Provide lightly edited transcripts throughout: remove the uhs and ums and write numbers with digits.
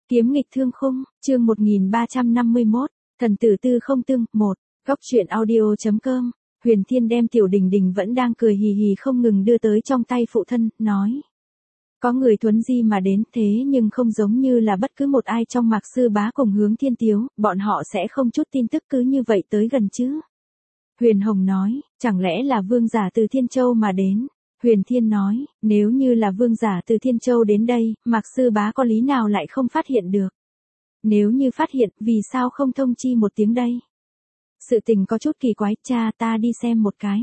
Kiếm nghịch thương khung, chương 1351, thần tử tư không tương, 1, góc truyện audio.com, Huyền Thiên đem Tiểu Đình Đình vẫn đang cười hì hì không ngừng đưa tới trong tay phụ thân, nói. Có người thuấn di mà đến thế nhưng không giống như là bất cứ một ai trong Mạc Sư Bá cùng Hướng Thiên Tiếu, bọn họ sẽ không chút tin tức cứ như vậy tới gần chứ. Huyền Hồng nói, chẳng lẽ là vương giả từ Thiên Châu mà đến. Huyền Thiên nói, nếu như là vương giả từ Thiên Châu đến đây, Mạc Sư Bá có lý nào lại không phát hiện được? Nếu như phát hiện, vì sao không thông chi một tiếng đây? Sự tình có chút kỳ quái, cha ta đi xem một cái.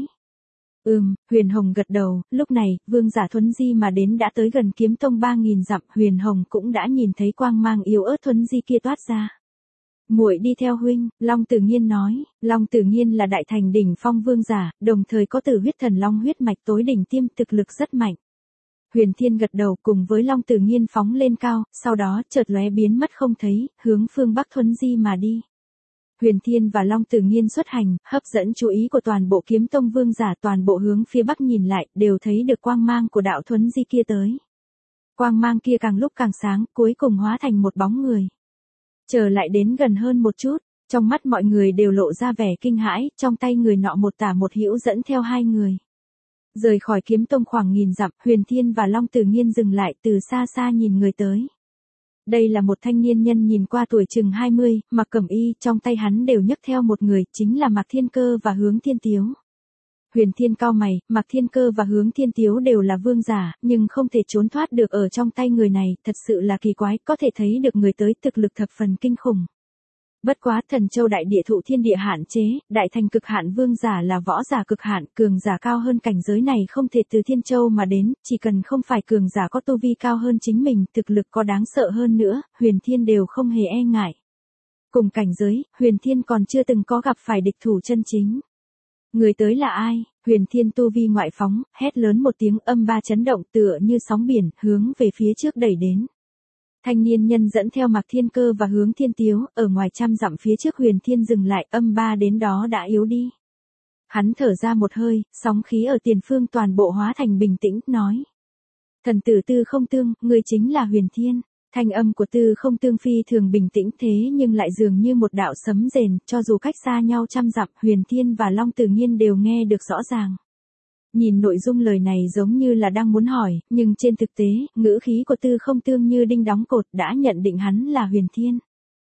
Huyền Hồng gật đầu, lúc này, vương giả thuấn di mà đến đã tới gần Kiếm Tông 3000 dặm, Huyền Hồng cũng đã nhìn thấy quang mang yếu ớt thuấn di kia toát ra. Muội đi theo huynh, Long Tử Nghiên nói, Long Tử Nghiên là đại thành đỉnh phong vương giả, đồng thời có tử huyết thần long huyết mạch tối đỉnh tiêm, thực lực rất mạnh. Huyền Thiên gật đầu cùng với Long Tử Nghiên phóng lên cao, sau đó chợt lóe biến mất không thấy, hướng phương Bắc thuấn di mà đi. Huyền Thiên và Long Tử Nghiên xuất hành, hấp dẫn chú ý của toàn bộ Kiếm Tông vương giả, toàn bộ hướng phía Bắc nhìn lại, đều thấy được quang mang của đạo thuấn di kia tới. Quang mang kia càng lúc càng sáng, cuối cùng hóa thành một bóng người. Trở lại đến gần hơn một chút, trong mắt mọi người đều lộ ra vẻ kinh hãi, trong tay người nọ một tả một hữu dẫn theo hai người. Rời khỏi Kiếm Tông khoảng 1000 dặm, Huyền Thiên và Long Tử Nghiên dừng lại từ xa xa nhìn người tới. Đây là một thanh niên nhân nhìn qua tuổi chừng 20, mặc cẩm y, trong tay hắn đều nhấc theo một người, chính là Mạc Thiên Cơ và Hướng Thiên Tiếu. Huyền Thiên cau mày, Mạc Thiên Cơ và Hướng Thiên Tiếu đều là vương giả, nhưng không thể trốn thoát được ở trong tay người này, thật sự là kỳ quái, có thể thấy được người tới thực lực thập phần kinh khủng. Bất quá Thần Châu đại địa thụ thiên địa hạn chế, đại thành cực hạn vương giả là võ giả cực hạn, cường giả cao hơn cảnh giới này không thể từ Thiên Châu mà đến, chỉ cần không phải cường giả có tu vi cao hơn chính mình, thực lực có đáng sợ hơn nữa, Huyền Thiên đều không hề e ngại. Cùng cảnh giới, Huyền Thiên còn chưa từng có gặp phải địch thủ chân chính. Người tới là ai? Huyền Thiên tu vi ngoại phóng, hét lớn một tiếng, âm ba chấn động tựa như sóng biển, hướng về phía trước đẩy đến. Thanh niên nhân dẫn theo Mạc Thiên Cơ và Hướng Thiên Tiếu, ở ngoài trăm dặm phía trước Huyền Thiên dừng lại, âm ba đến đó đã yếu đi. Hắn thở ra một hơi, sóng khí ở tiền phương toàn bộ hóa thành bình tĩnh, nói. Thần tử tư không tương, ngươi chính là Huyền Thiên. Thanh âm của tư không tương phi thường bình tĩnh thế nhưng lại dường như một đạo sấm rền, cho dù cách xa nhau trăm dặm, Huyền Thiên và Long Tử Nghiên đều nghe được rõ ràng. Nhìn nội dung lời này giống như là đang muốn hỏi, nhưng trên thực tế, ngữ khí của tư không tương như đinh đóng cột đã nhận định hắn là Huyền Thiên.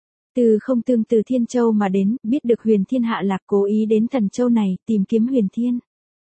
Tư không tương từ Thiên Châu mà đến, biết được Huyền Thiên hạ lạc cố ý đến Thần Châu này, tìm kiếm Huyền Thiên.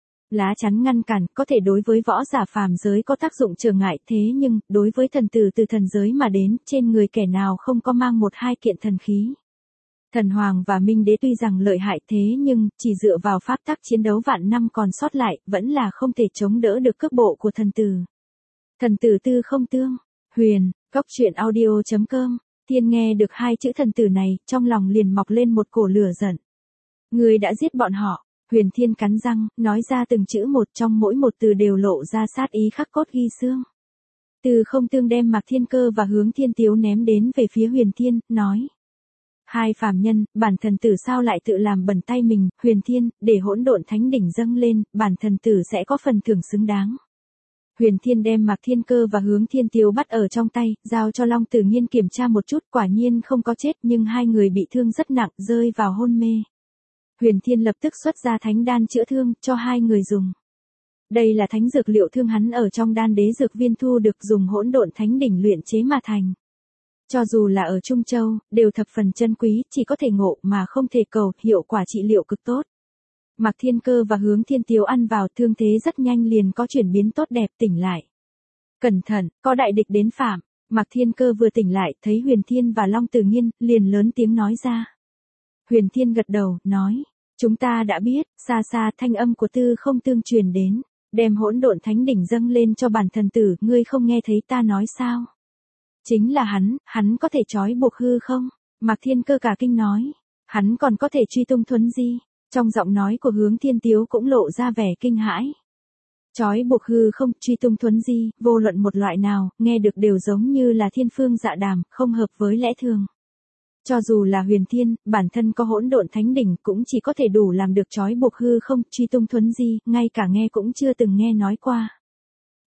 Lá chắn ngăn cản, có thể đối với võ giả phàm giới có tác dụng trở ngại thế nhưng, đối với thần tử từ thần giới mà đến, trên người kẻ nào không có mang một hai kiện thần khí. Thần Hoàng và Minh Đế tuy rằng lợi hại thế nhưng, chỉ dựa vào pháp tắc chiến đấu vạn năm còn sót lại, vẫn là không thể chống đỡ được cước bộ của thần tử. Thần tử tư không tương, Huyền, góc truyện audio.com, Thiên nghe được hai chữ thần tử này, trong lòng liền mọc lên một cổ lửa giận. Người đã giết bọn họ. Huyền Thiên cắn răng, nói ra từng chữ một, trong mỗi một từ đều lộ ra sát ý khắc cốt ghi xương. Từ không tương đem Mạc Thiên Cơ và Hướng Thiên Tiếu ném đến về phía Huyền Thiên, nói. Hai phàm nhân, bản thần tử sao lại tự làm bẩn tay mình, Huyền Thiên, để hỗn độn thánh đỉnh dâng lên, bản thần tử sẽ có phần thưởng xứng đáng. Huyền Thiên đem Mạc Thiên Cơ và Hướng Thiên Tiếu bắt ở trong tay, giao cho Long Tử Nghiên kiểm tra một chút, quả nhiên không có chết nhưng hai người bị thương rất nặng, rơi vào hôn mê. Huyền Thiên lập tức xuất ra thánh đan chữa thương, cho hai người dùng. Đây là thánh dược liệu thương hắn ở trong đan đế dược viên thu được dùng hỗn độn thánh đỉnh luyện chế mà thành. Cho dù là ở Trung Châu, đều thập phần chân quý, chỉ có thể ngộ mà không thể cầu, hiệu quả trị liệu cực tốt. Mạc Thiên Cơ và Hướng Thiên Tiếu ăn vào thương thế rất nhanh liền có chuyển biến tốt đẹp tỉnh lại. Cẩn thận, có đại địch đến phạm. Mạc Thiên Cơ vừa tỉnh lại, thấy Huyền Thiên và Long Tử Nghiên, liền lớn tiếng nói ra. Huyền Thiên gật đầu, nói, chúng ta đã biết, xa xa thanh âm của tư không tương truyền đến, đem hỗn độn thánh đỉnh dâng lên cho bản thần tử, ngươi không nghe thấy ta nói sao? Chính là hắn có thể trói buộc hư không? Mạc Thiên Cơ cả kinh nói, hắn còn có thể truy tung thuấn di, trong giọng nói của Hướng Thiên Tiếu cũng lộ ra vẻ kinh hãi. Trói buộc hư không, truy tung thuấn di, vô luận một loại nào, nghe được đều giống như là thiên phương dạ đàm, không hợp với lẽ thường. Cho dù là Huyền Thiên, bản thân có hỗn độn thánh đỉnh cũng chỉ có thể đủ làm được trói buộc hư không, truy tung thuấn di, ngay cả nghe cũng chưa từng nghe nói qua.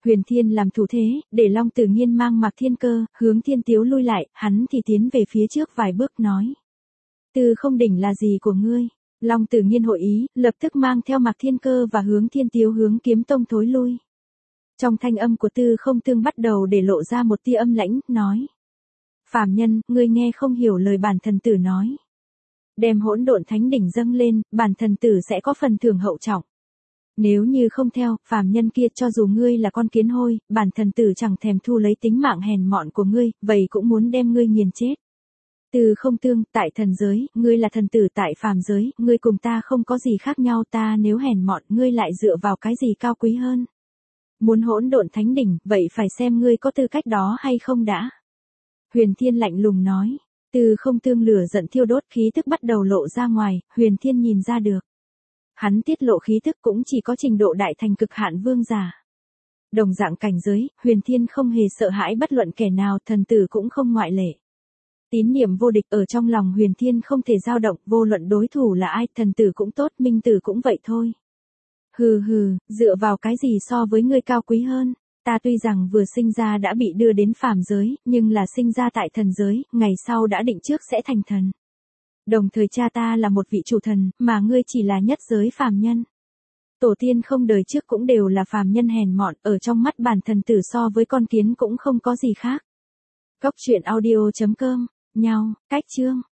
Huyền Thiên làm thủ thế, để Long Tử Nghiên mang Mạc Thiên Cơ, hướng Thiên Tiếu lui lại, hắn thì tiến về phía trước vài bước nói. Tư không đỉnh là gì của ngươi? Long Tử Nghiên hội ý, lập tức mang theo Mạc Thiên Cơ và hướng Thiên Tiếu hướng Kiếm Tông thối lui. Trong thanh âm của Tư không tương bắt đầu để lộ ra một tia âm lãnh, nói. Phàm nhân, ngươi nghe không hiểu lời bản thần tử nói. Đem hỗn độn thánh đỉnh dâng lên, bản thần tử sẽ có phần thưởng hậu trọng. Nếu như không theo, phàm nhân kia cho dù ngươi là con kiến hôi, bản thần tử chẳng thèm thu lấy tính mạng hèn mọn của ngươi, vậy cũng muốn đem ngươi nghiền chết. Tư không tương, tại thần giới, ngươi là thần tử tại phàm giới, ngươi cùng ta không có gì khác nhau, ta nếu hèn mọn, ngươi lại dựa vào cái gì cao quý hơn. Muốn hỗn độn thánh đỉnh, vậy phải xem ngươi có tư cách đó hay không đã. Huyền Thiên lạnh lùng nói, Tư không tương lửa giận thiêu đốt, khí tức bắt đầu lộ ra ngoài, Huyền Thiên nhìn ra được. Hắn tiết lộ khí tức cũng chỉ có trình độ đại thành cực hạn vương giả. Đồng dạng cảnh giới, Huyền Thiên không hề sợ hãi bất luận kẻ nào, thần tử cũng không ngoại lệ. Tín niệm vô địch ở trong lòng Huyền Thiên không thể dao động, vô luận đối thủ là ai, thần tử cũng tốt, minh tử cũng vậy thôi. Hừ hừ, dựa vào cái gì so với ngươi cao quý hơn, ta tuy rằng vừa sinh ra đã bị đưa đến phàm giới, nhưng là sinh ra tại thần giới, ngày sau đã định trước sẽ thành thần. Đồng thời cha ta là một vị chủ thần, mà ngươi chỉ là nhất giới phàm nhân. Tổ tiên không đời trước cũng đều là phàm nhân hèn mọn, ở trong mắt bản thần tử so với con kiến cũng không có gì khác. Cốc truyện audio.com, nhau, cách chương.